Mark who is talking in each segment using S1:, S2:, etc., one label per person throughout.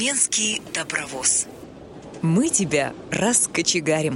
S1: Тюменский добровоз.
S2: Мы тебя раскочегарим.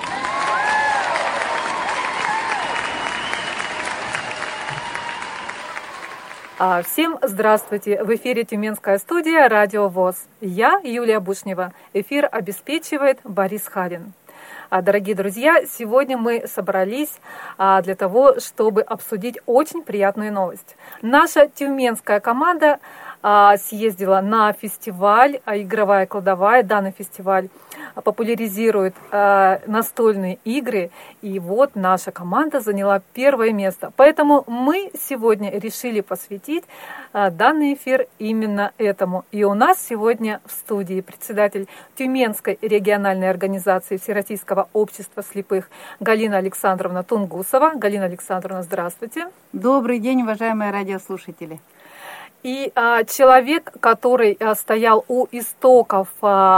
S3: Всем здравствуйте! В эфире Тюменская студия «Радио ВОС». Я Юлия Бушнева. Эфир обеспечивает Борис Харин. Дорогие друзья, сегодня мы собрались для того, чтобы обсудить очень приятную новость. Наша тюменская команда съездила на фестиваль «Игровая кладовая». Данный фестиваль популяризирует настольные игры. И вот наша команда заняла первое место. Поэтому мы сегодня решили посвятить данный эфир именно этому. И у нас сегодня в студии председатель Тюменской региональной организации Всероссийского общества слепых Галина Александровна Тунгусова. Галина Александровна, здравствуйте.
S4: Добрый день, уважаемые радиослушатели.
S3: И человек, который стоял у истоков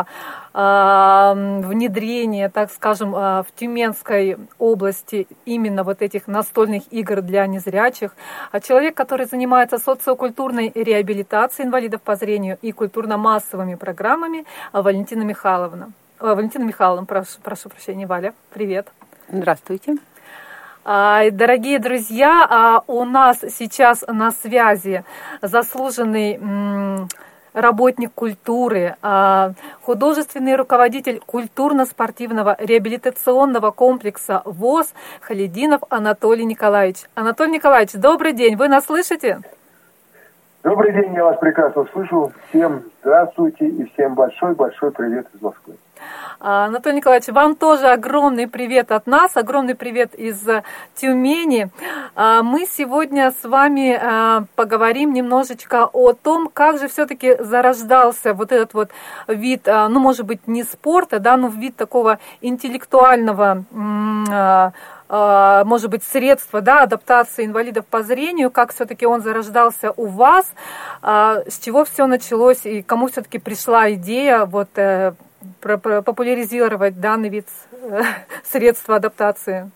S3: внедрения, так скажем, в Тюменской области именно вот этих настольных игр для незрячих, человек, который занимается социокультурной реабилитацией инвалидов по зрению и культурно-массовыми программами, Валентина Михайловна. Валентина Михайловна, прошу прощения, Валя, привет.
S4: Здравствуйте.
S3: Дорогие друзья, у нас сейчас на связи заслуженный работник культуры, художественный руководитель культурно-спортивного реабилитационного комплекса ВОС Халидинов Анатолий Николаевич. Анатолий Николаевич, добрый день, вы нас слышите?
S5: Добрый день, я вас прекрасно слышу. Всем здравствуйте и всем большой-большой привет из Москвы.
S3: Анатолий Николаевич, вам тоже огромный привет от нас, огромный привет из Тюмени. Мы сегодня с вами поговорим немножечко о том, как же все-таки зарождался вот этот вот вид, ну, может быть, не спорта, да, но вид такого интеллектуального, может быть, средства, да, адаптации инвалидов по зрению, как все-таки он зарождался у вас, с чего все началось и кому все-таки пришла идея вот популяризировать данный вид средства адаптации?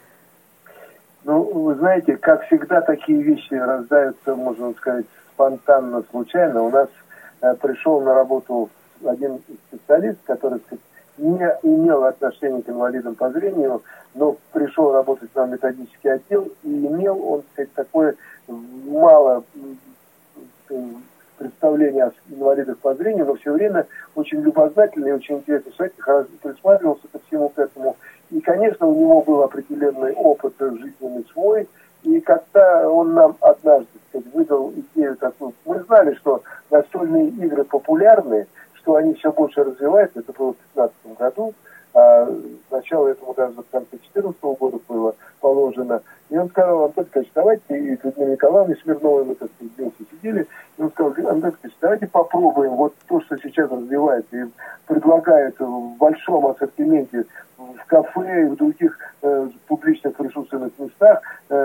S5: Ну, вы знаете, как всегда, такие вещи рождаются, можно сказать, спонтанно, случайно. У нас пришел на работу один специалист, который, так сказать, не имел отношения к инвалидам по зрению, но пришел работать на методический отдел, и имел он, так сказать, такое мало представление о инвалидах по зрению, но все время очень любознательный и очень интересный человек, присматривался ко всему к этому. И, конечно, у него был определенный опыт жизненный свой, и когда он нам однажды, так сказать, выдал идею такую, мы знали, что настольные игры популярны, что они все больше развиваются, это было в 2015 году, начало этому даже в конце 2014 года было положено. И он сказал: Антон Николаевич, давайте, и Людмила Николаевна Смирновой, мы, так сказать, вместе сидели, и он сказал: Антон Николаевич, давайте попробуем вот то, что сейчас развивается и предлагают в большом ассортименте в кафе и в других публичных присутственных местах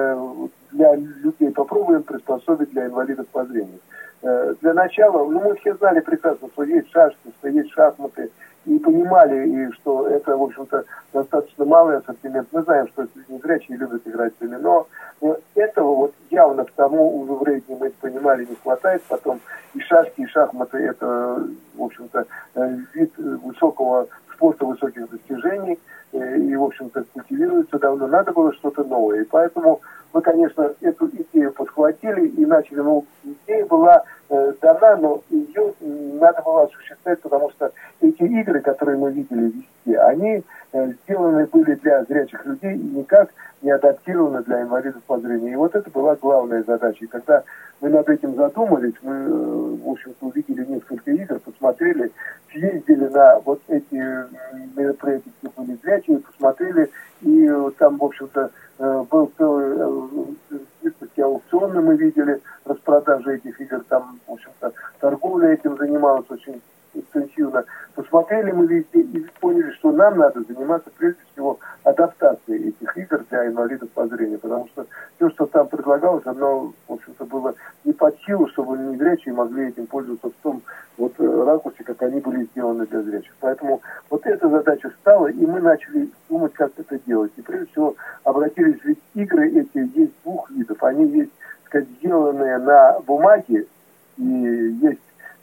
S5: для людей, попробуем приспособить для инвалидов по зрению. Для начала, ну, мы все знали прекрасно, что есть шашки, что есть шахматы, и понимали, и что это, в общем-то, достаточно малый ассортимент. Мы знаем, что незрячие любят играть в домино, но этого вот явно к тому уже времени мы понимали не хватает. Потом и шашки, и шахматы — это, в общем-то, вид высокого спорта, высоких достижений, и, в общем-то, культивируется давно. Надо было что-то новое. И поэтому мы, конечно, эту идею подхватили и начали. Ну, идея была дана, но ее надо было осуществлять, потому что эти игры, которые мы видели везде, они сделаны были для зрячих людей и никак не адаптированы для инвалидов по зрению. И вот это была главная задача. И когда мы над этим задумались, мы, в общем-то, увидели несколько игр, посмотрели, съездили на вот эти мероприятия, где были зрячие, посмотрели, и там, в общем-то, был целый выставки аукционы, мы видели распродажи этих игр, там, в общем-то, торговля этим занималась очень интенсивно. Посмотрели мы везде и поняли, что нам надо заниматься прежде всего адаптацией этих игр для инвалидов по зрению, потому что все, что там предлагалось, оно, в общем-то, было не под силу, чтобы незрячие могли этим пользоваться в том вот ракурсе, как они были сделаны для зрячих. Поэтому вот эта задача стала, и мы начали думать, как это делать. И прежде всего обратились, ведь игры эти есть двух видов. Они есть, так сказать, сделанные на бумаге, и есть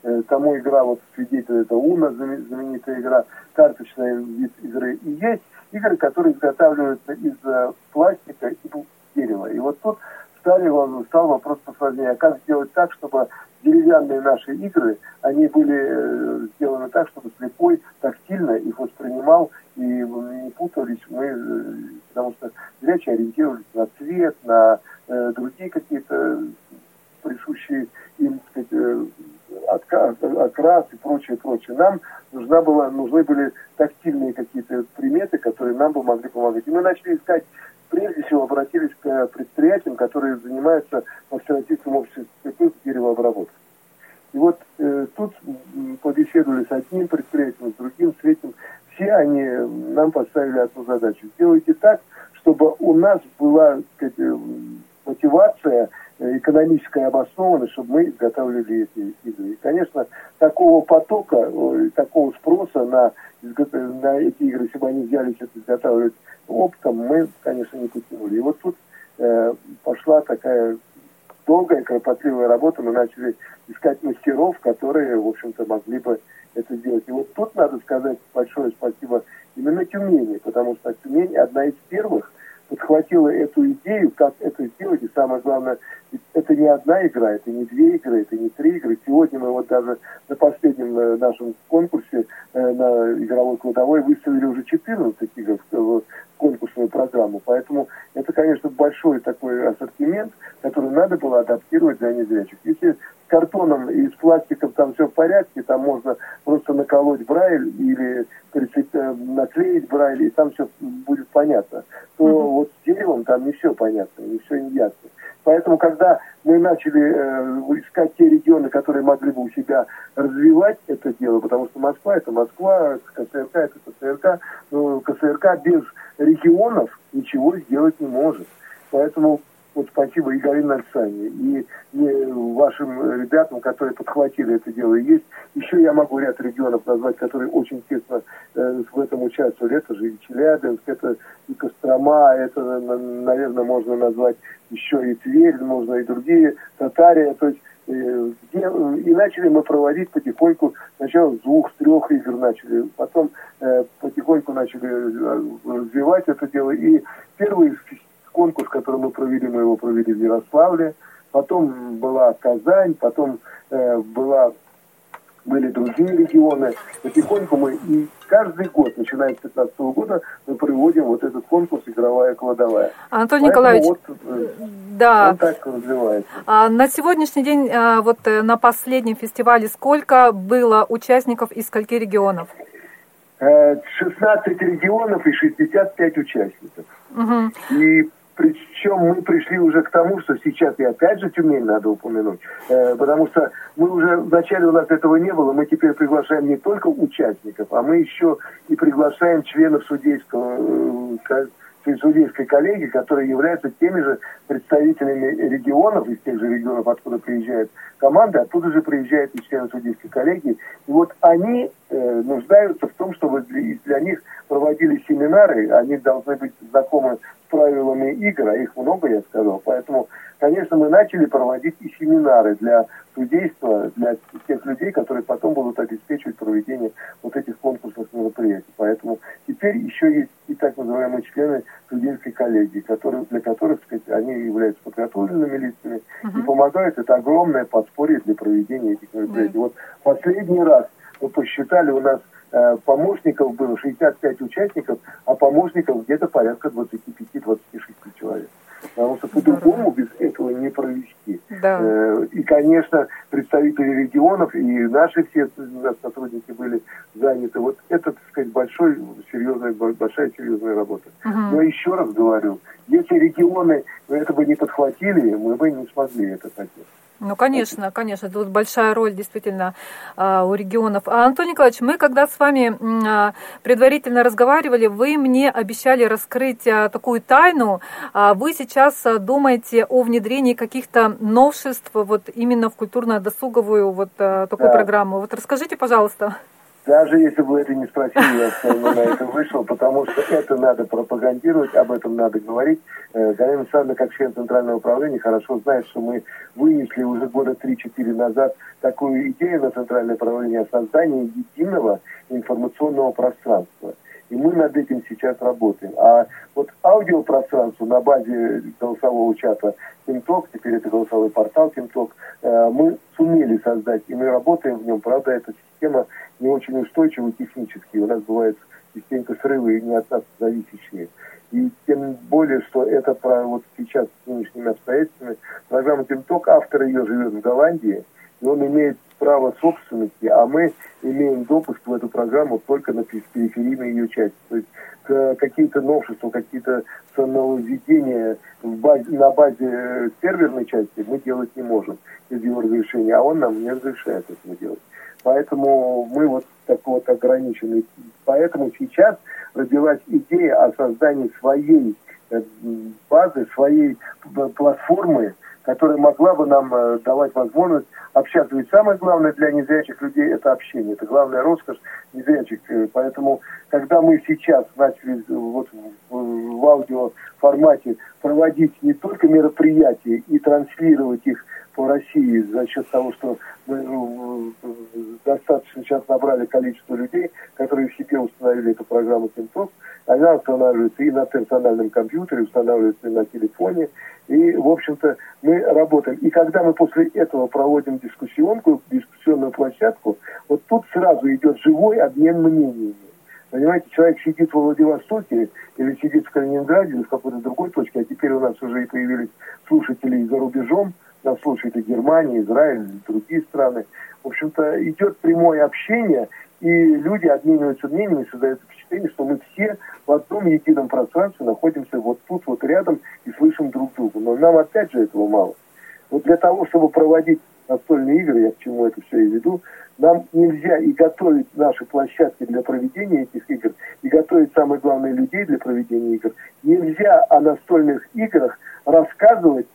S5: тому игра, вот свидетель, это Уна, знаменитая игра, карточная вид игры. И есть игры, которые изготавливаются из пластика и дерева. И вот тут стал вопрос посложнее. Как сделать так, чтобы деревянные наши игры, они были сделаны так, чтобы слепой тактильно их воспринимал и не путались мы, потому что зрячие ориентировались на цвет, на другие какие-то присущие им, так сказать, окрас и прочее. Нам нужны были тактильные какие-то приметы, которые нам бы могли помогать. И мы начали искать, прежде всего обратились к предприятиям, которые занимаются во Всероссийском обществе деревообработкой. И вот тут побеседовали с одним предприятием, с другим, с третьим. Все они нам поставили одну задачу. Сделайте так, чтобы у нас была, так сказать, мотивация экономическая обоснованность, чтобы мы изготавливали эти игры. И, конечно, такого потока, такого спроса на эти игры, если бы они взялись это изготавливать оптом, мы, конечно, не потянули. И вот тут пошла такая долгая, кропотливая работа. Мы начали искать мастеров, которые, в общем-то, могли бы это сделать. И вот тут надо сказать большое спасибо именно Тюмени, потому что Тюмень одна из первых подхватила эту идею, как это сделать. И самое главное, это не одна игра, это не две игры, это не три игры. Сегодня мы вот даже на последнем нашем конкурсе на игровой кладовой выставили уже 14 игр в конкурсную программу. Поэтому это, конечно, большой такой ассортимент, который надо было адаптировать для незрячих. Если с картоном и с пластиком там все в порядке, там можно просто наколоть брайль или наклеить брайль, и там все будет понятно, то вот с деревом там не все понятно, не все не ясно. Поэтому, когда мы начали искать те регионы, которые могли бы у себя развивать это дело, потому что Москва – это Москва, КСРК – это КСРК, но КСРК без регионов ничего сделать не может. Поэтому вот спасибо и Галине Александровне, и вашим ребятам, которые подхватили это дело. И есть еще я могу ряд регионов назвать, которые очень тесно в этом участвовали. Это же и Челябинск, это и Кострома, это, наверное, можно назвать еще и Тверь, можно и другие, Татария. То есть и начали мы проводить потихоньку, сначала с 2-3 игр начали, потом потихоньку начали развивать это дело. И первый конкурс, который мы его провели в Ярославле, потом была Казань, потом были другие регионы. Потихоньку мы и каждый год, начиная с 2015 года, мы проводим вот этот конкурс «Игровая кладовая».
S3: Антон Николаевич,
S5: вот,
S3: да.
S5: Он так развивается.
S3: На сегодняшний день, вот на последнем фестивале, сколько было участников из скольки регионов?
S5: 16 регионов и 65 участников.
S3: Угу.
S5: И причем мы пришли уже к тому, что сейчас, и опять же Тюмень надо упомянуть, потому что мы уже, вначале у нас этого не было, мы теперь приглашаем не только участников, а мы еще и приглашаем членов судейской коллегии, которые являются теми же представителями регионов, из тех же регионов, откуда приезжают команды, оттуда же приезжают и члены судейской коллегии. И вот они нуждаются в том, чтобы для них проводили семинары, они должны быть знакомы с правилами игр, а их много, я сказал. Поэтому, конечно, мы начали проводить и семинары для судейства, для тех людей, которые потом будут обеспечивать проведение вот этих конкурсных мероприятий. Поэтому теперь еще есть и так называемые члены судейской коллегии, для которых, так сказать, они являются подготовленными лицами и помогают. Это огромное подспорье для проведения этих мероприятий. Вот последний раз мы посчитали, у нас помощников было 65 участников, а помощников где-то порядка 25-26 человек. Потому что по-другому без этого не провести.
S3: Да.
S5: И, конечно, представители регионов и наши все сотрудники были заняты. Вот это, так сказать, большая серьезная работа. Но еще раз говорю, если регионы это бы не подхватили, мы бы не смогли это хотеть.
S3: Ну, конечно, тут большая роль действительно у регионов. А, Антон Николаевич, мы когда с вами предварительно разговаривали, вы мне обещали раскрыть такую тайну. Вы сейчас думаете о внедрении каких-то новшеств вот именно в культурно-досуговую вот такую программу. Вот расскажите, пожалуйста.
S5: Даже если бы это не спросили, я все равно на это вышел, потому что это надо пропагандировать, об этом надо говорить. Галина Александровна, как член Центрального управления, хорошо знает, что мы вынесли уже года 3-4 назад такую идею на Центральное управление о создании единого информационного пространства. И мы над этим сейчас работаем. А вот аудиопространство на базе голосового чата TeamTalk, теперь это голосовой портал TeamTalk, мы сумели создать, и мы работаем в нем. Правда, эта система не очень устойчива технически. У нас бывают частенько срывы, и не от нас зависящие. И тем более, что это вот сейчас с нынешними обстоятельствами программа TeamTalk, автор ее живет в Голландии, и он имеет право собственности, а мы имеем допуск в эту программу только на периферийной ее части. То есть какие-то новшества, какие-то нововведения на базе серверной части мы делать не можем без его разрешения, а он нам не разрешает этого делать. Поэтому мы вот так вот ограничены. Поэтому сейчас родилась идея о создании своей базы, своей платформы, которая могла бы нам давать возможность общаться. Ведь самое главное для незрячих людей – это общение. Это главная роскошь незрячих. Поэтому, когда мы сейчас начали вот в аудиоформате проводить не только мероприятия и транслировать их по России за счет того, что мы достаточно сейчас набрали количество людей, которые в себе установили эту программу TeamTalk, она устанавливается и на персональном компьютере, устанавливается и на телефоне. И, в общем-то, мы работаем. И когда мы после этого проводим дискуссионную площадку, вот тут сразу идет живой обмен мнениями. Понимаете, человек сидит во Владивостоке или сидит в Калининграде или в какой-то другой точке, а теперь у нас уже и появились слушатели и за рубежом, нас слушают и Германия, Израиль, и другие страны. В общем-то, идет прямое общение, и люди обмениваются мнениями, создается впечатление, что мы все в одном едином пространстве находимся вот тут, вот рядом и слышим друг друга. Но нам опять же этого мало. Вот для того, чтобы проводить настольные игры, я к чему это все и веду, нам нельзя и готовить наши площадки для проведения этих игр, и готовить, самое главное, людей для проведения игр. Нельзя о настольных играх рассказывать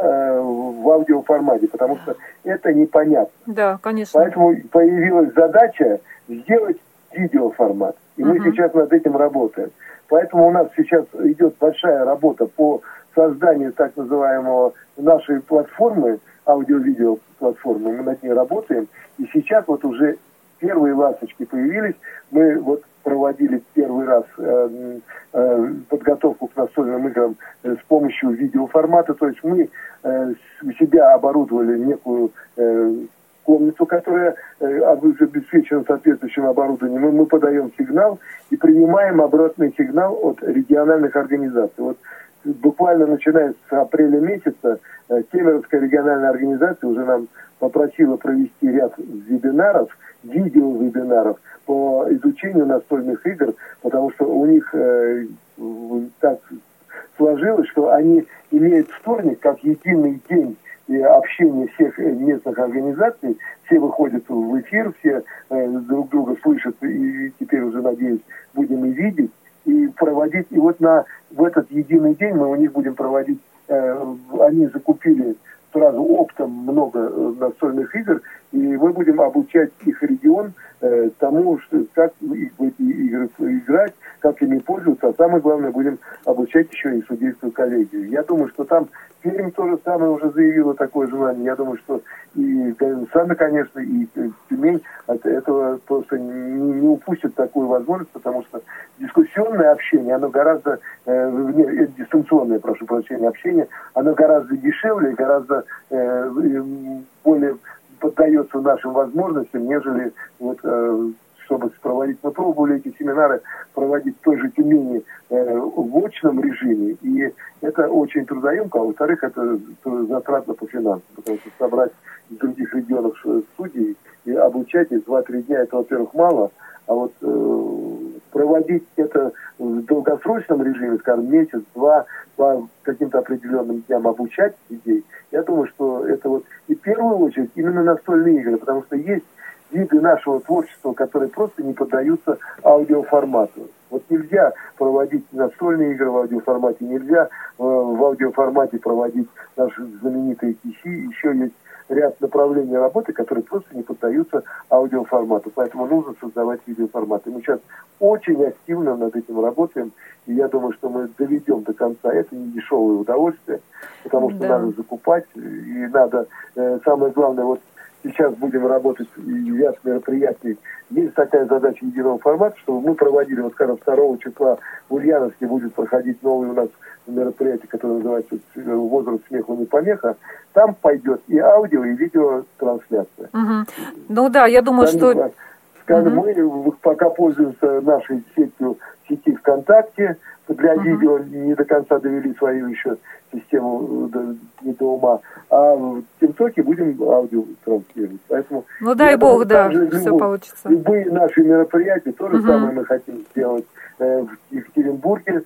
S5: в аудиоформате, потому что это непонятно.
S3: Да, конечно.
S5: Поэтому появилась задача сделать видеоформат. И мы сейчас над этим работаем. Поэтому у нас сейчас идет большая работа по созданию так называемого нашей платформы, аудио-видео платформы. Мы над ней работаем. И сейчас вот уже первые ласточки появились. Мы вот проводили первый раз подготовку к настольным играм с помощью видеоформата. То есть мы у себя оборудовали некую комнату, которая обеспечена соответствующим оборудованием. Мы подаем сигнал и принимаем обратный сигнал от региональных организаций. Вот буквально начиная с апреля месяца Кемеровская региональная организация уже нам попросила провести ряд вебинаров, видео-вебинаров по изучению настольных игр, потому что у них так сложилось, что они имеют вторник как единый день общения всех местных организаций, все выходят в эфир, все друг друга слышат, и теперь уже, надеюсь, будем и видеть, и проводить. И вот в этот единый день мы у них будем проводить, они закупили сразу оптом много настольных игр, и мы будем обучать их регион тому, что, как в эти игры играть, как ими пользоваться, а самое главное, будем обучать еще и судейскую коллегию. Я думаю, что там Пермь то же самое уже заявила такое желание. Я думаю, что и Галина, конечно, и Тюмень от этого просто не упустят такую возможность, потому что дискуссионное общение, оно гораздо, дистанционное, прошу прощения, общение, оно гораздо дешевле, гораздо более поддается нашим возможностям, нежели вот, чтобы проводить. Мы пробовали эти семинары проводить в той же Тюмени в очном режиме, и это очень трудоемко, а во-вторых, это затратно по финансам, потому что собрать из других регионов судей и обучать их 2-3 дня, это, во-первых, мало, а вот проводить это в долгосрочном режиме, скажем, месяц-два, по каким-то определенным дням обучать людей, я думаю, что это вот и в первую очередь именно настольные игры, потому что есть виды нашего творчества, которые просто не поддаются аудиоформату. Вот нельзя проводить настольные игры в аудиоформате, нельзя в аудиоформате проводить наши знаменитые киси. Еще есть ряд направлений работы, которые просто не поддаются аудиоформату. Поэтому нужно создавать видеоформаты. Мы сейчас очень активно над этим работаем, и я думаю, что мы доведем до конца. Это не дешевое удовольствие, потому что надо закупать, и надо, самое главное, вот сейчас будем работать и ряд мероприятий. Есть такая задача единого формата, чтобы мы проводили, вот, скажем, 2 числа в Ульяновске будет проходить новый у нас мероприятие, которое называется «Возраст смеху не помеха». Там пойдет и аудио, и видеотрансляция.
S3: Ну да, я думаю, что...
S5: Скажем, мы пока пользуемся нашей сети ВКонтакте, для видео не до конца довели свою еще систему не до ума, а в ТикТоке будем аудио транслировать. Поэтому,
S3: ну дай бог, да, все получится.
S5: Любые наши мероприятия, то же самое мы хотим сделать в Екатеринбурге.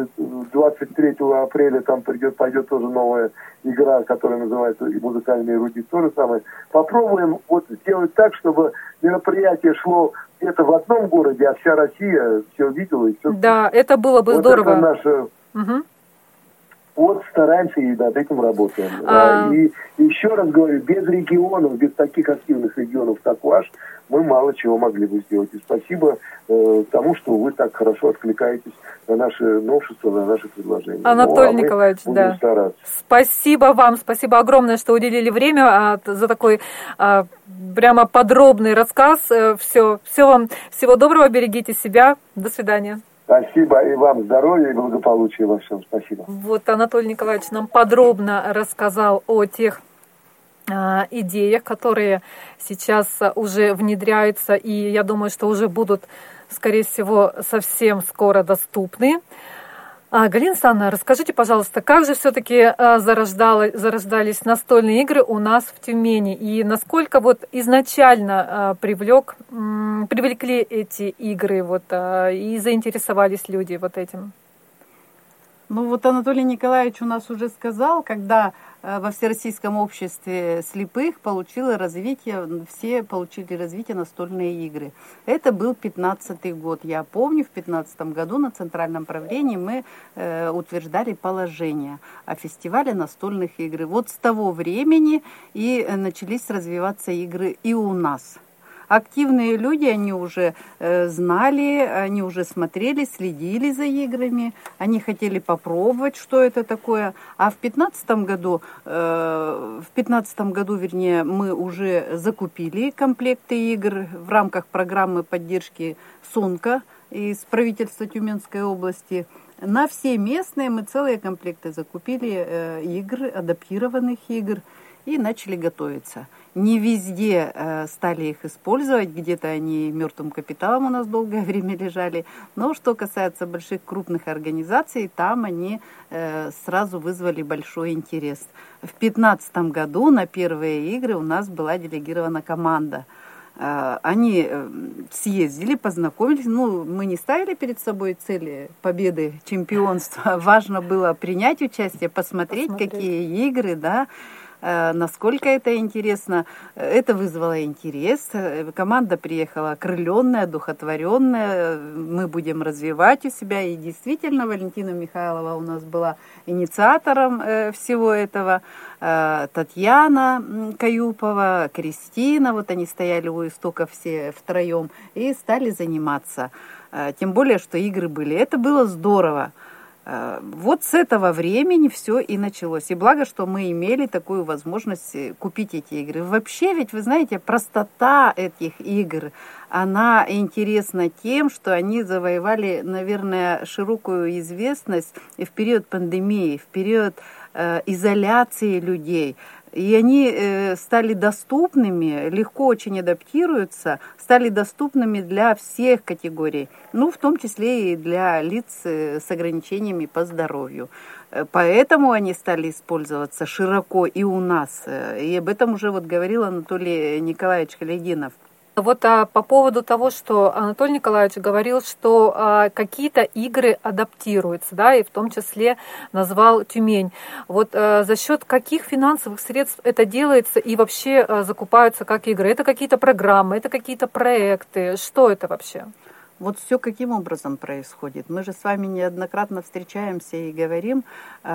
S5: 23 апреля там пойдет тоже новая игра, которая называется «Музыкальный эрудит». То же самое. Попробуем вот сделать так, чтобы мероприятие шло где-то в одном городе, а вся Россия все видела. И все.
S3: Да, это было бы
S5: вот
S3: здорово.
S5: Это наша... Вот стараемся и над этим работаем. И еще раз говорю, без регионов, без таких активных регионов, как ваш, мы мало чего могли бы сделать. И спасибо тому, что вы так хорошо откликаетесь на наши новшества, на наши предложения.
S3: Анатолий Николаевич, да.
S5: Стараться.
S3: Спасибо вам, спасибо огромное, что уделили время за такой прямо подробный рассказ. Всего вам, всего доброго, берегите себя. До свидания.
S5: Спасибо, и вам здоровья и благополучия во всем. Спасибо.
S3: Вот Анатолий Николаевич нам подробно рассказал о тех идеях, которые сейчас уже внедряются, и я думаю, что уже будут, скорее всего, совсем скоро доступны. Галина Александровна, расскажите, пожалуйста, как же все-таки зарождались настольные игры у нас в Тюмени, и насколько вот изначально привлекли эти игры и заинтересовались люди вот этим?
S4: Ну вот Анатолий Николаевич у нас уже сказал, когда во Всероссийском обществе слепых все получили развитие настольные игры. Это был 15-й год. Я помню, в 15-м году на Центральном правлении мы утверждали положение о фестивале настольных игр. Вот с того времени и начались развиваться игры и у нас. Активные люди, они уже знали, они уже смотрели, следили за играми, они хотели попробовать, что это такое. А в 15-м году, мы уже закупили комплекты игр в рамках программы поддержки СУНКа из правительства Тюменской области. На все местные мы целые комплекты закупили игр, адаптированных игр, и начали готовиться. Не везде стали их использовать, где-то они мертвым капиталом у нас долгое время лежали. Но что касается больших крупных организаций, там они сразу вызвали большой интерес. В 2015 году на первые игры у нас была делегирована команда. Они съездили, познакомились. Мы не ставили перед собой цели победы, чемпионства. Важно было принять участие, посмотреть. Какие игры, да. Насколько это интересно. Это вызвало интерес. Команда приехала окрыленная, одухотворенная. Мы будем развивать у себя. И действительно, Валентина Михайлова у нас была инициатором всего этого. Татьяна Каюпова, Кристина. Вот они стояли у истоков все втроем и стали заниматься. Тем более, что игры были. Это было здорово. Вот с этого времени все и началось. И благо, что мы имели такую возможность купить эти игры. Вообще, ведь вы знаете, простота этих игр, она интересна тем, что они завоевали, наверное, широкую известность в период пандемии, в период изоляции людей. И они стали доступными, легко очень адаптируются, стали доступными для всех категорий, в том числе и для лиц с ограничениями по здоровью. Поэтому они стали использоваться широко и у нас. И об этом уже говорил Анатолий Николаевич Халидинов.
S3: Вот по поводу того, что Анатолий Николаевич говорил, что какие-то игры адаптируются, да, и в том числе назвал Тюмень. Вот за счет каких финансовых средств это делается и вообще закупаются как игры? Это какие-то программы, это какие-то проекты? Что это вообще?
S4: Вот все каким образом происходит. Мы же с вами неоднократно встречаемся и говорим,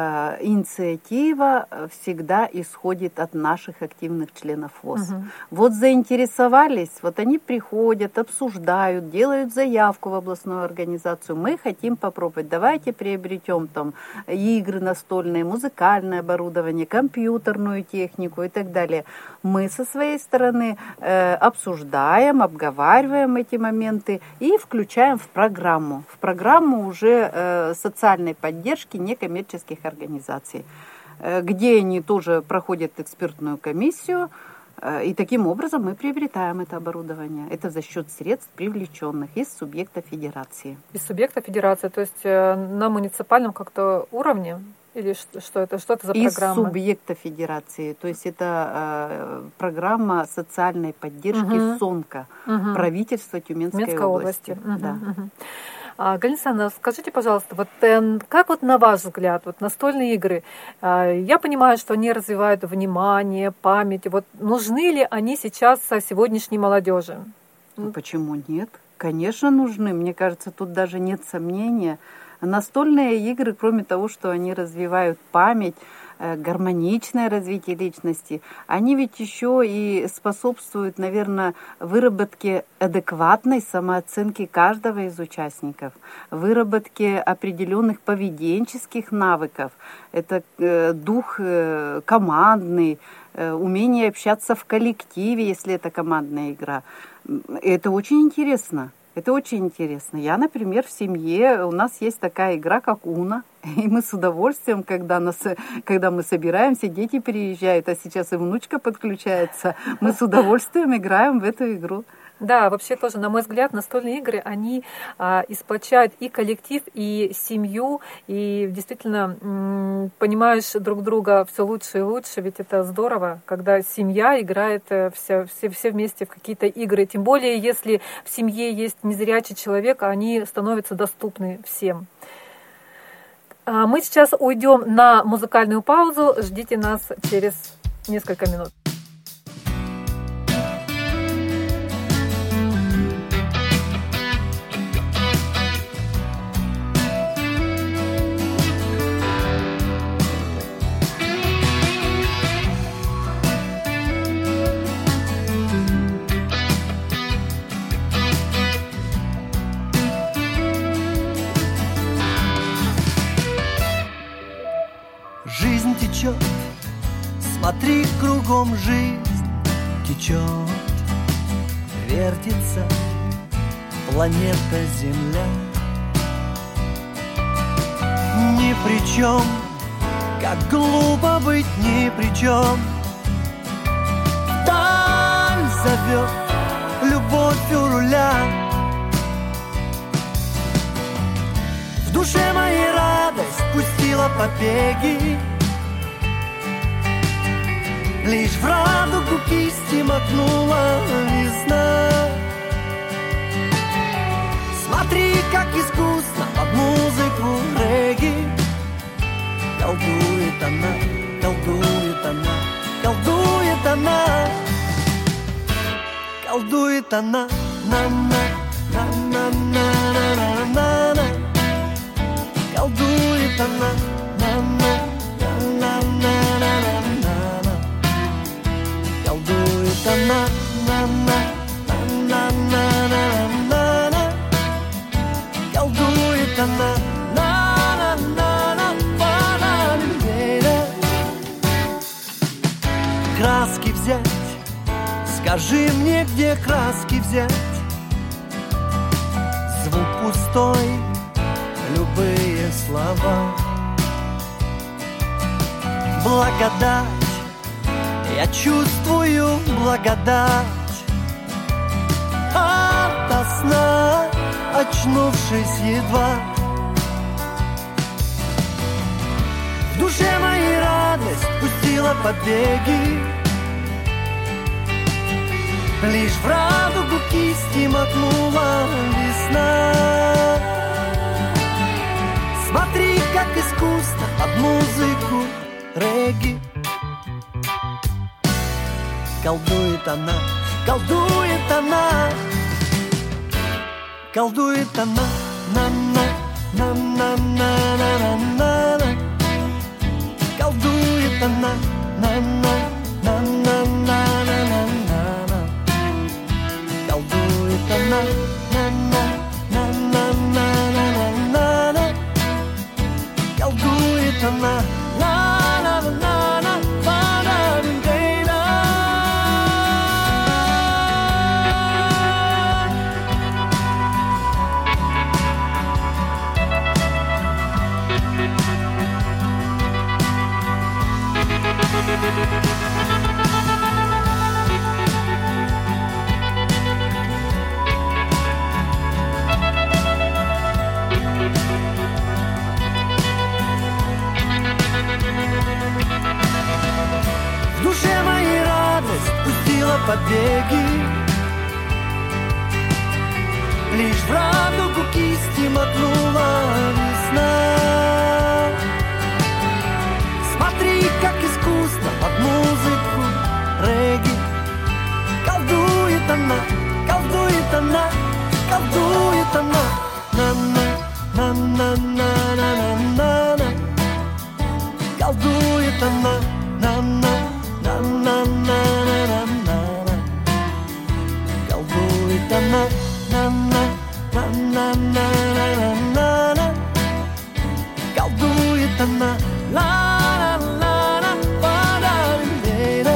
S4: инициатива всегда исходит от наших активных членов ВОС. Вот заинтересовались, вот они приходят, обсуждают, делают заявку в областную организацию. Мы хотим попробовать, давайте приобретем там игры настольные, музыкальное оборудование, компьютерную технику и так далее. Мы со своей стороны обсуждаем, обговариваем эти моменты и включаем в программу уже социальной поддержки некоммерческих организаций, где они тоже проходят экспертную комиссию, и таким образом мы приобретаем это оборудование. Это за счет средств, привлеченных из субъекта федерации.
S3: Из субъекта федерации, то есть на муниципальном как-то уровне? Или что это за программа?
S4: Из субъекта федерации. То есть это программа социальной поддержки СОНКа, правительства Тюменской области. Да.
S3: Галина Александровна, скажите, пожалуйста, вот как вот на ваш взгляд, вот настольные игры, я понимаю, что они развивают внимание, память, вот нужны ли они сейчас сегодняшней молодежи?
S4: Почему нет? Конечно, нужны. Мне кажется, тут даже нет сомнения. Настольные игры, кроме того, что они развивают память, гармоничное развитие личности, они ведь еще и способствуют, наверное, выработке адекватной самооценки каждого из участников, выработке определенных поведенческих навыков. Это дух командный, умение общаться в коллективе, если это командная игра. Это очень интересно. Это очень интересно. Я, например, в семье, у нас есть такая игра, как Уно, и мы с удовольствием, когда мы собираемся, дети приезжают, а сейчас и внучка подключается, мы с удовольствием играем в эту игру.
S3: Да, вообще тоже, на мой взгляд, настольные игры, они сплочают и коллектив, и семью, и действительно понимаешь друг друга все лучше и лучше, ведь это здорово, когда семья играет все вместе в какие-то игры, тем более, если в семье есть незрячий человек, они становятся доступны всем. Мы сейчас уйдем на музыкальную паузу, ждите нас через несколько минут.
S6: Жизнь течет, смотри кругом, жизнь течет, вертится планета Земля. Ни при чем, как глупо быть ни при чем. Вдаль зовет любовь у руля. В душе моей радость пустила побеги, лишь в радугу кисти макнула весна. Смотри, как искусно под музыку регги колдует она, колдует она, колдует она, колдует она, на-на, на-на-на-на-на-на. Колдует она, на-на-на-на-на-на-на. Колдует она, на-на-на-на-на-на-на. Колдует она, на-на-на-на-на-на. Краски взять, скажи мне, где краски взять. Звук пустой, любые слова. Благодать, я чувствую благодать. Ото сна, очнувшись едва, в душе моей радость пустила побеги, лишь в радугу кисти макнула весна. Смотри, как искусно под музыку регги колдует она, колдует она, колдует она, на-на-на-на-на-на-на-на. Колдует она, на-на-на-на-на-на-на. Колдует она, на-на-на-на-на-на-на. Колдует она, в душе моей радость пустила побеги, лишь в радугу кисти мотнула весна. Смотри, как искусно под музыку регги колдует она, колдует она, колдует она. На-на-на-на-на-на-на. Колдует она, на-на-на-на-на-на-на. Колдует она, на-на-на-на-на-на-на. Колдует она, ла-ла-ла-ла-ла-ла-ла.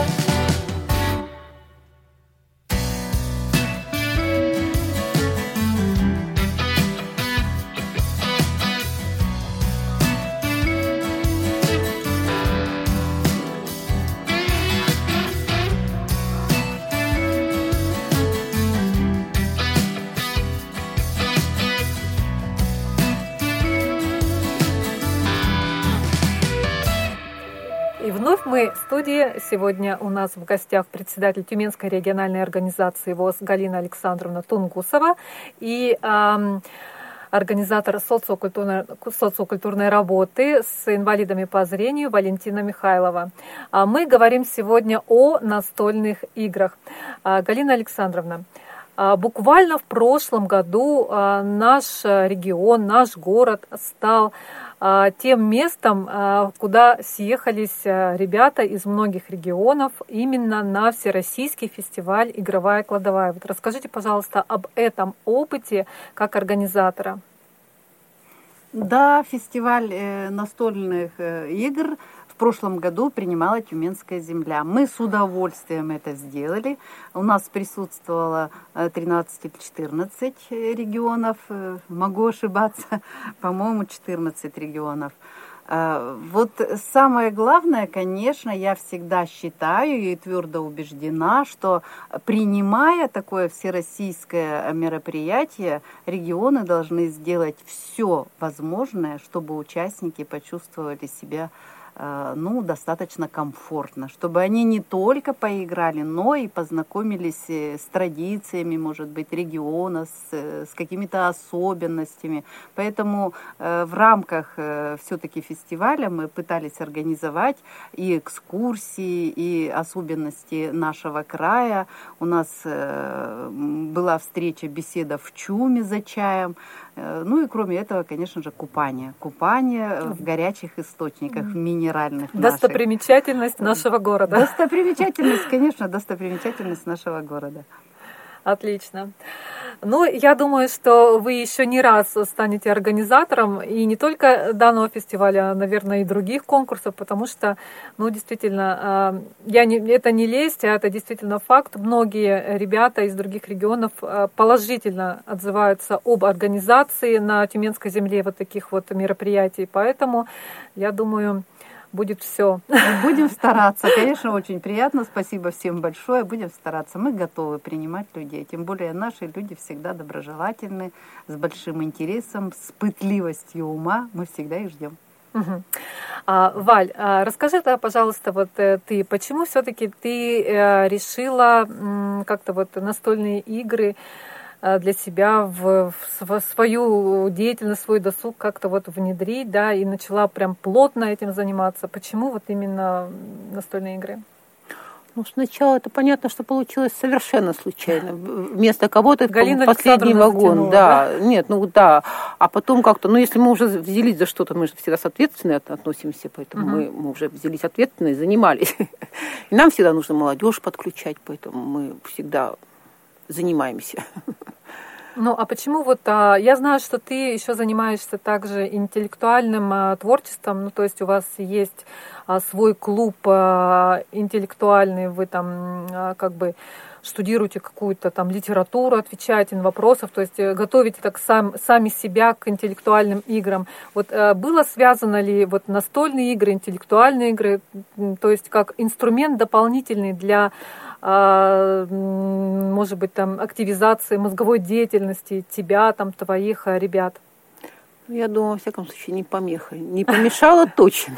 S3: И вновь мы в студии. Сегодня у нас в гостях председатель Тюменской региональной организации ВОС Галина Александровна Тунгусова и организатор социокультурной работы с инвалидами по зрению Валентина Михайлова. Мы говорим сегодня о настольных играх. Галина Александровна, буквально в прошлом году наш регион, наш город стал тем местом, куда съехались ребята из многих регионов именно на Всероссийский фестиваль «Игровая кладовая». Вот расскажите, пожалуйста, об этом опыте как организатора.
S4: Да, фестиваль настольных игр в прошлом году принимала Тюменская земля. Мы с удовольствием это сделали. У нас присутствовало 13 или 14 регионов. Могу ошибаться, по-моему, 14 регионов. Вот самое главное, конечно, я всегда считаю и твердо убеждена, что принимая такое всероссийское мероприятие, регионы должны сделать все возможное, чтобы участники почувствовали себя достаточно комфортно, чтобы они не только поиграли, но и познакомились с традициями, может быть, региона, с какими-то особенностями. Поэтому в рамках все-таки фестиваля мы пытались организовать и экскурсии, и особенности нашего края. У нас была встреча, беседа в Чуме за чаем. Ну и кроме этого, конечно же, купание. Купание в горячих источниках, минеральных.
S3: Достопримечательность нашего города.
S4: Достопримечательность, конечно, достопримечательность нашего города.
S3: Отлично. Ну, я думаю, что вы еще не раз станете организатором и не только данного фестиваля, а, наверное, и других конкурсов, потому что, действительно, это не лесть, а это действительно факт. Многие ребята из других регионов положительно отзываются об организации на Тюменской земле вот таких вот мероприятий, поэтому, я думаю, будет все.
S4: Будем стараться. Конечно, очень приятно. Спасибо всем большое. Будем стараться. Мы готовы принимать людей. Тем более наши люди всегда доброжелательны, с большим интересом, с пытливостью ума. Мы всегда их ждем.
S3: Угу. Валь, расскажи, пожалуйста, ты, почему все-таки ты решила как-то настольные игры для себя в свою деятельность, свой досуг как-то внедрить, да, и начала прям плотно этим заниматься. Почему именно настольные игры?
S7: Ну, сначала это понятно, что получилось совершенно случайно. Вместо кого-то
S3: Галина
S7: последний
S3: Александровна
S7: вагон.
S3: затянула,
S7: Да, нет, ну да. А потом как-то, ну, если мы уже взялись за что-то, мы же всегда с ответственностью относимся, поэтому мы уже взялись ответственно и занимались. И нам всегда нужно молодежь подключать, поэтому мы всегда занимаемся.
S3: Ну, а почему вот, я знаю, что ты еще занимаешься также интеллектуальным творчеством, ну, то есть у вас есть свой клуб интеллектуальный, вы там как бы штудируете какую-то там литературу, отвечаете на вопросы, то есть готовите так сами себя к интеллектуальным играм. Вот было связано ли вот настольные игры, интеллектуальные игры, то есть как инструмент дополнительный для, может быть, там активизации мозговой деятельности тебя, там твоих ребят?
S7: Я думаю, во всяком случае, не помеха. Не помешало точно.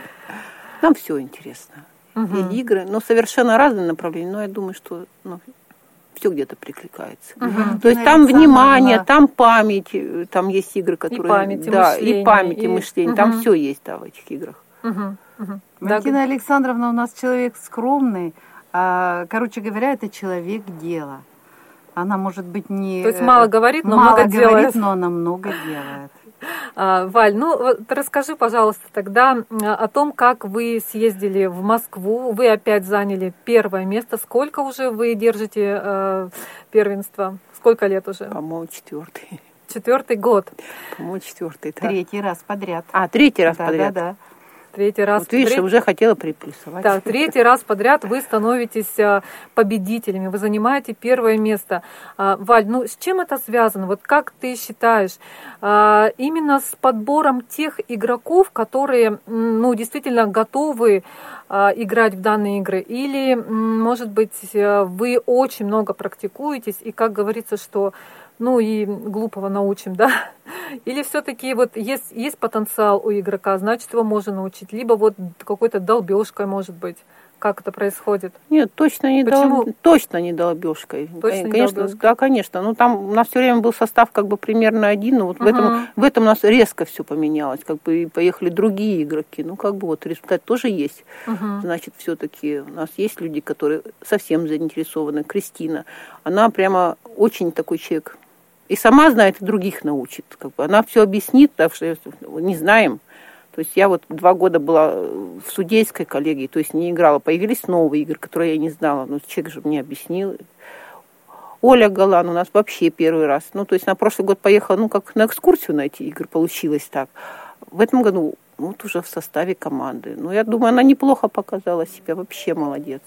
S7: Нам все интересно. И игры, но совершенно разные направления. Но я думаю, что все где-то прикликается. То есть там внимание, там память, там есть игры, которые...
S3: И память, и
S7: да,
S3: мышление.
S7: И память, и мышление. Там все есть, да, в этих играх.
S4: Валентина Александровна у нас человек скромный. Короче говоря, это человек дела. Она, может быть, не...
S3: То есть мало говорит, но много делает.
S4: Но она много делает.
S3: Валь, ну вот расскажи, пожалуйста, тогда о том, как вы съездили в Москву. Вы опять заняли первое место. Сколько уже вы держите первенство? Сколько лет уже?
S7: По-моему, 4-й.
S3: 4-й год.
S7: По-моему, 4-й, да.
S4: 3-й раз подряд.
S7: 3-й раз подряд.
S4: Да.
S3: 3-й раз.
S7: Вот видишь, уже хотела приплюсовать.
S3: Да, 3-й раз подряд вы становитесь победителями, вы занимаете первое место. Валь, ну с чем это связано? Вот как ты считаешь? Именно с подбором тех игроков, которые, ну, действительно готовы играть в данные игры? Или, может быть, вы очень много практикуетесь, и, как говорится, что ну и глупого научим, да? Или все-таки вот есть потенциал у игрока, значит, его можно научить, либо вот какой-то долбежкой, может быть. Как это происходит?
S7: Нет, точно не долбежкой. Конечно, да, конечно. Ну там у нас все время был состав как бы примерно один, но вот в этом у нас резко все поменялось, как бы и поехали другие игроки. Ну как бы вот результат тоже есть. Значит, все-таки у нас есть люди, которые совсем заинтересованы. Кристина, она прямо очень такой человек. И сама знает, и других научит. Как бы она все объяснит, так что не знаем. То есть я вот 2 года была в судейской коллегии, то есть не играла. Появились новые игры, которые я не знала. Но человек же мне объяснил. Оля Галан у нас вообще первый раз. Ну, то есть на прошлый год поехала, ну, как на экскурсию на эти игры, получилось так. В этом году вот уже в составе команды. Ну, я думаю, она неплохо показала себя, вообще молодец.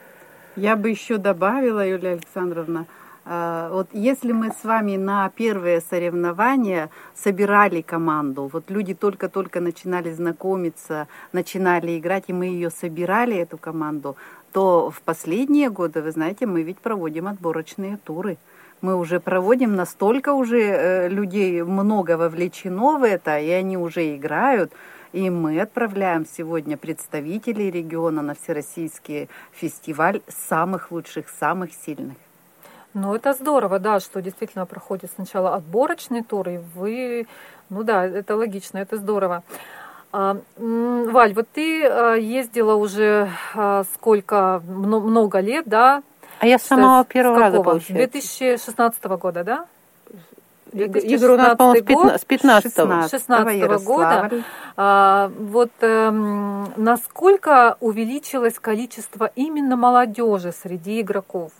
S4: Я бы еще добавила, Юлия Александровна, вот если мы с вами на первые соревнования собирали команду, вот люди только-только начинали знакомиться, начинали играть, и мы ее собирали, эту команду, то в последние годы, вы знаете, мы ведь проводим отборочные туры. Мы уже проводим, настолько уже людей много вовлечено в это, и они уже играют. И мы отправляем сегодня представителей региона на всероссийский фестиваль самых лучших, самых сильных.
S3: Ну, это здорово, да, что действительно проходит сначала отборочный тур, и вы, ну да, это логично, это здорово. Валь, вот ты ездила уже сколько, много лет, да?
S7: А я с самого первого раза, получается.
S3: 2016 года, да?
S7: Игорь у нас, по-моему, с 15-го
S3: года. Вот насколько увеличилось количество именно молодежи среди игроков?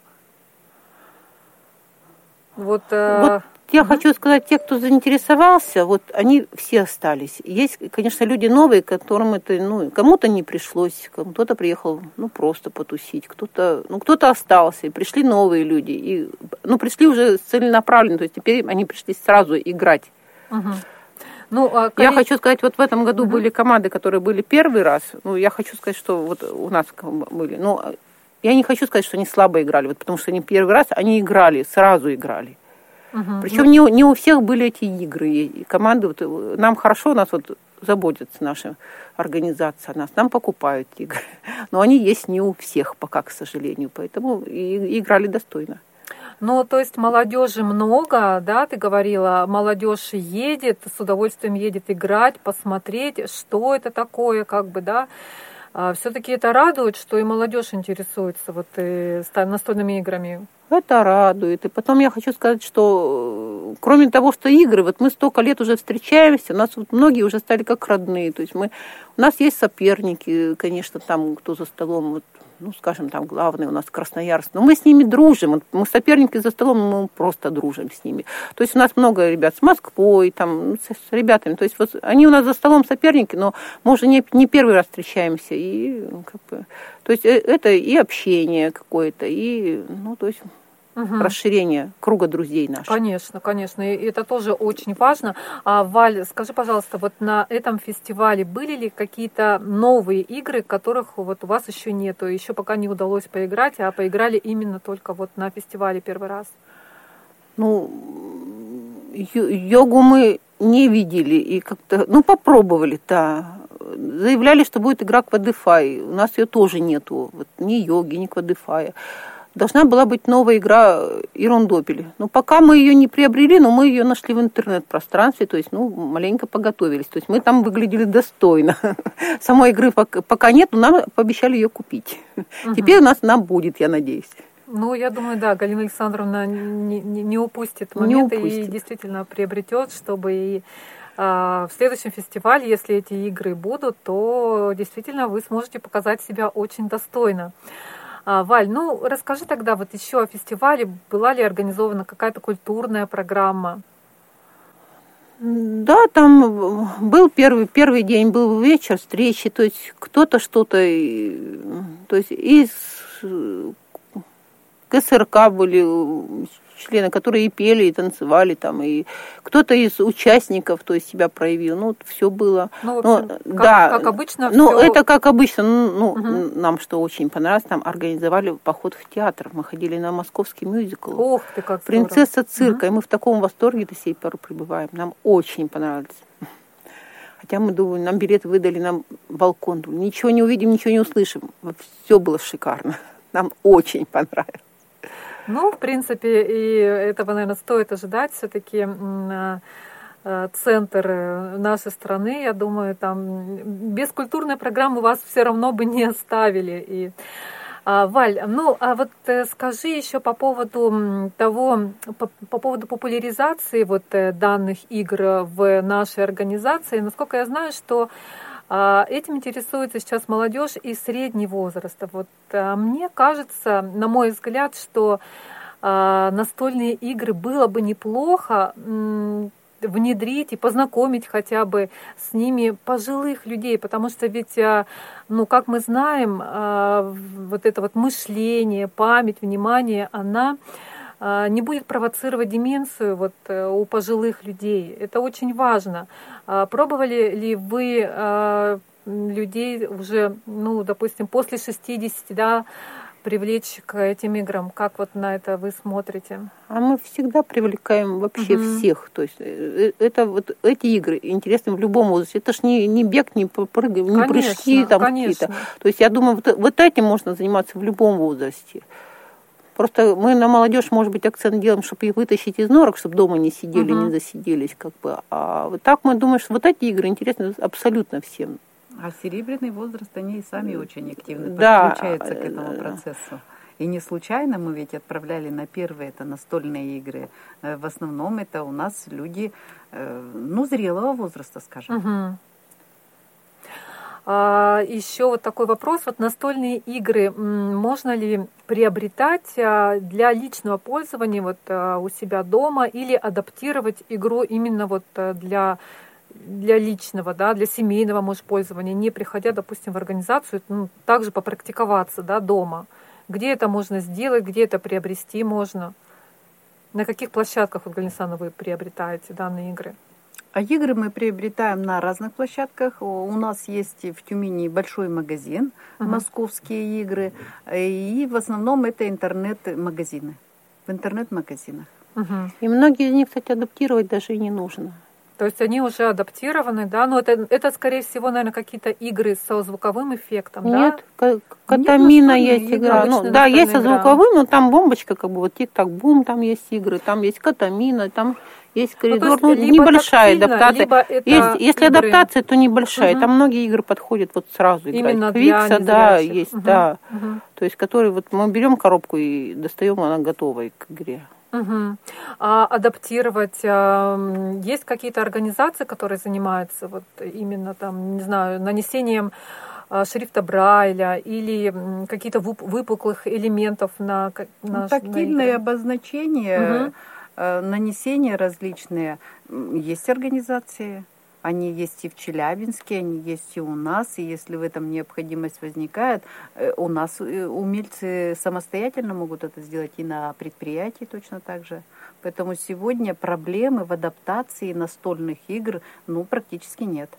S3: Вот
S7: я хочу сказать, те, кто заинтересовался, вот они все остались. Есть, конечно, люди новые, которым это, ну, кому-то не пришлось, кто-то приехал, ну, просто потусить, кто-то остался, и пришли новые люди, и, ну, пришли уже целенаправленно, то есть теперь они пришли сразу играть.
S3: Ну,
S7: я хочу сказать, вот в этом году были команды, которые были первый раз, ну, я хочу сказать, что вот у нас были, ну, я не хочу сказать, что они слабо играли, вот потому что они первый раз, они играли, сразу играли. Причем не у всех были эти игры. И команды, вот, нам хорошо, нас вот заботится наша организация, нам покупают игры. Но они есть не у всех пока, к сожалению, поэтому и играли достойно.
S3: Ну, то есть молодежи много, да, ты говорила, молодежь едет, с удовольствием едет играть, посмотреть, что это такое, как бы, да. Все-таки это радует, что и молодежь интересуется вот настольными играми.
S7: Это радует. И потом я хочу сказать, что кроме того, что игры, вот мы столько лет уже встречаемся, у нас вот многие уже стали как родные. То есть у нас есть соперники, конечно, там, кто за столом, вот, ну, скажем, там главный у нас Красноярск, но мы с ними дружим. Вот мы соперники за столом, мы просто дружим с ними. То есть у нас много ребят с Москвой, там, с ребятами. То есть вот они у нас за столом соперники, но мы уже не первый раз встречаемся. И, как бы, то есть это и общение какое-то, и, ну, то есть расширение круга друзей наших.
S3: Конечно, конечно, и это тоже очень важно. Валь, скажи, пожалуйста, вот на этом фестивале были ли какие-то новые игры, которых вот у вас еще нету, еще пока не удалось поиграть, а поиграли именно только вот на фестивале первый раз?
S7: Ну, йогу мы не видели и как-то, ну, попробовали, да. Заявляли, что будет игра Квадифай. У нас ее тоже нету, вот, ни йоги, ни Квадифая. Должна была быть новая игра Ирундопили. Но пока мы ее не приобрели, но мы ее нашли в интернет-пространстве, то есть, ну, маленько поготовились. То есть мы там выглядели достойно. Самой игры пока нет, но нам пообещали ее купить. Теперь у нас она будет, я надеюсь.
S3: Ну, я думаю, да, Галина Александровна не упустит момента и действительно приобретет, чтобы и в следующем фестивале, если эти игры будут, то действительно вы сможете показать себя очень достойно. Валь, ну расскажи тогда вот еще о фестивале. Была ли организована какая-то культурная программа?
S7: Да, там был первый день, был вечер, встречи, то есть кто-то что-то, то есть из КСРК были члены, которые и пели, и танцевали там, и кто-то из участников, то есть себя проявил, ну, все было.
S3: Ну, в общем, как обычно.
S7: Ну, всё... это как обычно, нам что очень понравилось, там организовали поход в театр, мы ходили на московский мюзикл.
S3: Ох ты, как
S7: «Принцесса цирка», и мы в таком восторге до сей поры пребываем, нам очень понравилось. Хотя мы думаем, нам билеты выдали, нам балкон, ничего не увидим, ничего не услышим, все было шикарно, нам очень понравилось.
S3: Ну, в принципе, и этого, наверное, стоит ожидать. Все-таки центр нашей страны, я думаю, там без культурной программы вас все равно бы не оставили. И, Валь, ну, а вот скажи еще по поводу по поводу популяризации вот данных игр в нашей организации. Насколько я знаю, что этим интересуется сейчас молодежь и средний возраст. Вот мне кажется, на мой взгляд, что настольные игры было бы неплохо внедрить и познакомить хотя бы с ними пожилых людей, потому что ведь, ну, как мы знаем, вот это вот мышление, память, внимание, она не будет провоцировать деменцию вот у пожилых людей. Это очень важно. Пробовали ли вы людей уже, ну, допустим, после 60, да, привлечь к этим играм? Как вот на это вы смотрите?
S7: А мы всегда привлекаем вообще всех. То есть это вот эти игры интересны в любом возрасте. Это ж не бег, не прыгай, не прыжки там какие-то. То есть я думаю, вот этим можно заниматься в любом возрасте. Просто мы на молодежь, может быть, акцент делаем, чтобы их вытащить из норок, чтобы дома не сидели, не засиделись, как бы. А вот так мы думаем, что вот эти игры интересны абсолютно всем.
S4: А серебряный возраст, они и сами очень активно подключаются к этому процессу. И не случайно мы ведь отправляли на первые это настольные игры. В основном это у нас люди, ну, зрелого возраста, скажем.
S3: Еще вот такой вопрос. Вот настольные игры можно ли приобретать для личного пользования вот у себя дома или адаптировать игру именно вот для личного, да, для семейного, может, пользования, не приходя, допустим, в организацию, ну, также попрактиковаться, да, дома? Где это можно сделать, где это приобрести можно? На каких площадках, вот, Галина Александровна, вы приобретаете данные игры?
S4: А игры мы приобретаем на разных площадках. У нас есть в Тюмени большой магазин, московские игры, и в основном это интернет-магазины, в интернет-магазинах.
S7: И многие из них, кстати, адаптировать даже и не нужно.
S3: То есть они уже адаптированы, да? Но это скорее всего, наверное, какие-то игры со звуковым эффектом,
S7: Нет,
S3: да?
S7: Катамина есть игра. Ну, да, есть со звуковым, но там бомбочка, как бы вот тик-так-бум, там есть игры, там есть Катамина, там Есть коридор, небольшая адаптация. Если адаптация, то небольшая. Там многие игры подходят вот сразу играть.
S3: Именно
S7: Квикса, да, есть, да. То есть, который вот мы берем коробку и достаем, она готова к игре.
S3: А адаптировать, есть какие-то организации, которые занимаются вот именно там, не знаю, нанесением шрифта Брайля или какие-то выпуклых элементов на
S4: тактильные обозначения, нанесения различные. Есть организации. Они есть и в Челябинске, они есть и у нас, и если в этом необходимость возникает, у нас умельцы самостоятельно могут это сделать и на предприятии точно так же. Поэтому сегодня проблемы в адаптации настольных игр практически нет.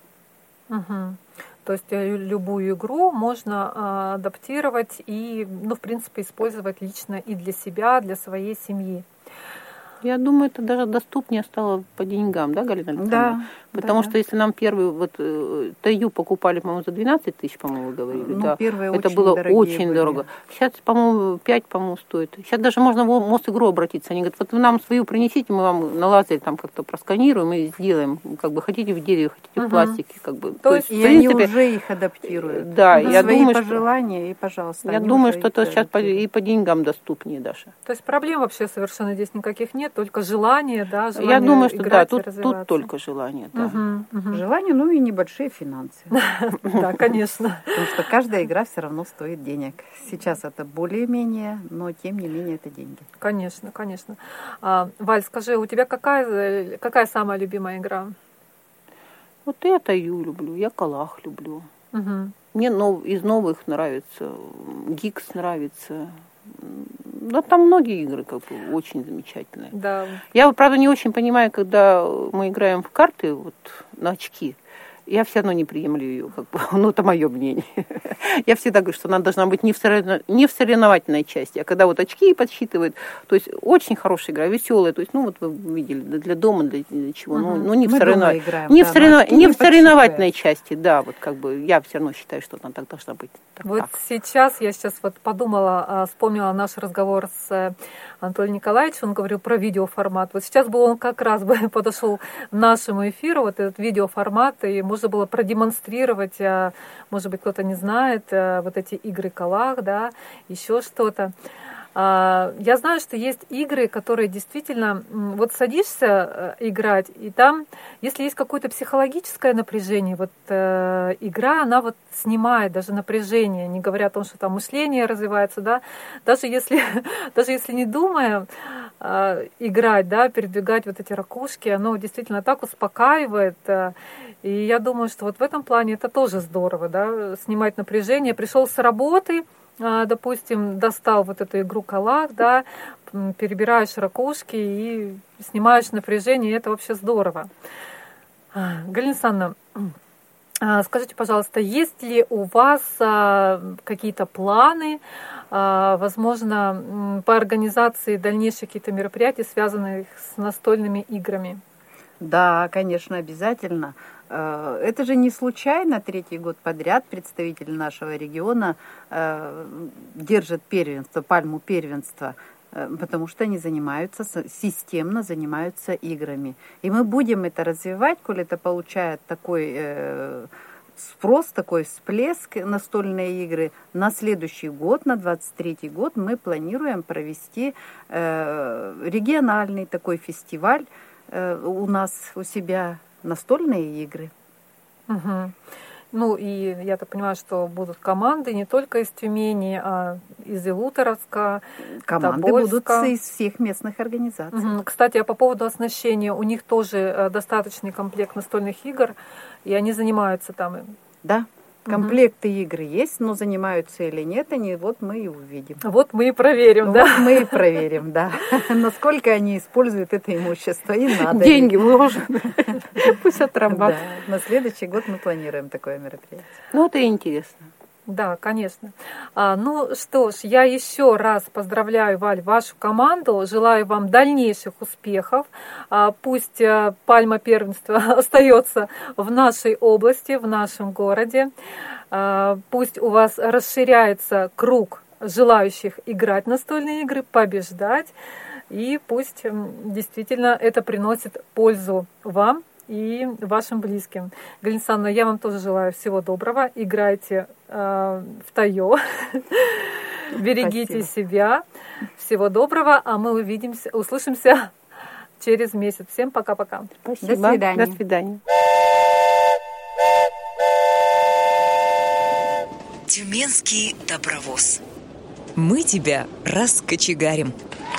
S3: То есть любую игру можно адаптировать и, в принципе, использовать лично и для себя, для своей семьи.
S7: Я думаю, это даже доступнее стало по деньгам, да, Галина Александровна?
S4: Да.
S7: Потому что если нам первый Таю покупали, по-моему, за 12 тысяч, по-моему, вы говорили, да. Это было очень дорого. Сейчас, по-моему, 5, по-моему, стоит. Сейчас даже можно в Мосигру обратиться. Они говорят, вот вы нам свою принесите, мы вам на лазере там как-то просканируем и сделаем, как бы хотите в дереве, хотите в пластике, как бы.
S4: То есть, в принципе, они уже их адаптируют.
S7: Да, я
S4: свои
S7: думаю,
S4: пожелания, и, пожалуйста.
S7: Я думаю, что это сейчас и по деньгам доступнее даже.
S3: То есть проблем вообще совершенно здесь никаких нет, только желание, да, желание.
S7: Я думаю, что да, тут только желание, да.
S4: Желание, и небольшие финансы.
S3: Да, конечно.
S4: Потому что каждая игра все равно стоит денег. Сейчас это более-менее, но тем не менее это деньги.
S3: Конечно, конечно. Валь, скажи, у тебя какая самая любимая игра?
S7: Вот я Таю люблю, я Калах люблю. Мне из новых нравится, Гикс нравится. Да, там многие игры как бы очень замечательные.
S3: Да.
S7: Я, правда, не очень понимаю, когда мы играем в карты вот, на очки. Я все равно не приемлю ее, как бы, это мое мнение. Я всегда говорю, что она должна быть не в соревновательной части, а когда вот очки подсчитывают, то есть очень хорошая игра, веселая, то есть, вы видели, для дома, для чего, не в соревновательной части, да, вот как бы я все равно считаю, что она так должна быть.
S3: Сейчас я подумала, вспомнила наш разговор с Анатолием Николаевичем, он говорил про видеоформат. Вот сейчас бы он как раз подошел к нашему эфиру, вот этот видеоформат, и можно было продемонстрировать, может быть, кто-то не знает, вот эти игры Калах, да, еще что-то. Я знаю, что есть игры, которые действительно, вот садишься играть, и там, если есть какое-то психологическое напряжение, игра, она снимает даже напряжение, не говоря о том, что там мышление развивается, да, даже если не думая играть, да, передвигать эти ракушки, оно действительно так успокаивает. И я думаю, что в этом плане это тоже здорово, да, снимать напряжение. Пришел с работы, допустим, достал эту игру Калах, да, перебираешь ракушки и снимаешь напряжение, и это вообще здорово. Галина Александровна, скажите, пожалуйста, есть ли у вас какие-то планы, возможно, по организации дальнейших каких-то мероприятий, связанных с настольными играми?
S4: Да, конечно, обязательно. Это же не случайно 3-й год подряд представители нашего региона держат первенство, пальму первенства, потому что они системно занимаются играми. И мы будем это развивать, коль это получает такой спрос, такой всплеск настольные игры. На следующий год, на 23-й год, мы планируем провести региональный такой фестиваль у нас, у себя, настольные игры.
S3: И я так понимаю, что будут команды не только из Тюмени, а из Илуторовска,
S4: команды
S3: Тобольска.
S4: Будут из всех местных организаций.
S3: Кстати, по поводу оснащения, у них тоже достаточный комплект настольных игр, и они занимаются там.
S4: Да. Комплекты игр есть, но занимаются или нет, они мы и увидим.
S3: Мы и проверим, да?
S4: Мы и проверим, да. Насколько они используют это имущество, и надо.
S7: Деньги вложены. Пусть отрабатывают.
S4: На следующий год мы планируем такое мероприятие.
S7: Это интересно.
S3: Да, конечно. Что ж, я еще раз поздравляю, Валь, вашу команду, желаю вам дальнейших успехов. Пусть пальма первенства остается в нашей области, в нашем городе. Пусть у вас расширяется круг желающих играть в настольные игры, побеждать. И пусть действительно это приносит пользу вам и вашим близким. Галина Александровна, я вам тоже желаю всего доброго. Играйте в тайо. Берегите себя. Всего доброго. А мы услышимся через месяц. Всем пока-пока.
S7: Спасибо.
S4: До свидания.
S7: До свидания.
S1: Тюменский добровоз.
S2: Мы тебя раскочегарим.